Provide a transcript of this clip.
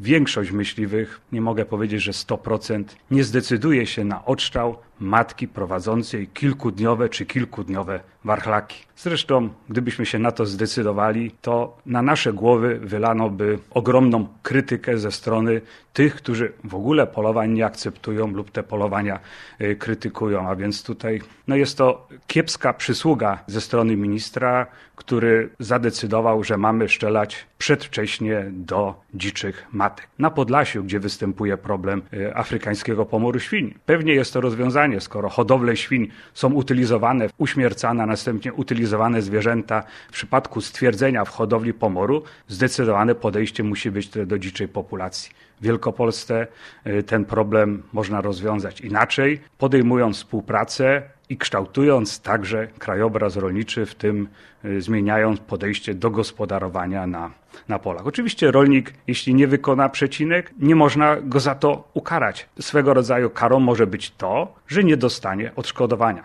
większość myśliwych, nie mogę powiedzieć, że 100%, nie zdecyduje się na odstrzał matki prowadzącej kilkudniowe czy kilkudniowe warchlaki. Zresztą, gdybyśmy się na to zdecydowali, to na nasze głowy wylano by ogromną krytykę ze strony tych, którzy w ogóle polowań nie akceptują lub te polowania krytykują. A więc tutaj jest to kiepska przysługa ze strony ministra, który zadecydował, że mamy strzelać przedwcześnie do dziczych matek. Na Podlasiu, gdzie występuje problem afrykańskiego pomoru świń. Pewnie jest to rozwiązanie, skoro hodowle świń są utylizowane, uśmiercane, a następnie utylizowane zwierzęta. W przypadku stwierdzenia w hodowli pomoru zdecydowane podejście musi być do dziczej populacji. W Wielkopolsce ten problem można rozwiązać inaczej, podejmując współpracę i kształtując także krajobraz rolniczy, w tym zmieniając podejście do gospodarowania na polach. Oczywiście rolnik, jeśli nie wykona przecinek, nie można go za to ukarać. Swego rodzaju karą może być to, że nie dostanie odszkodowania.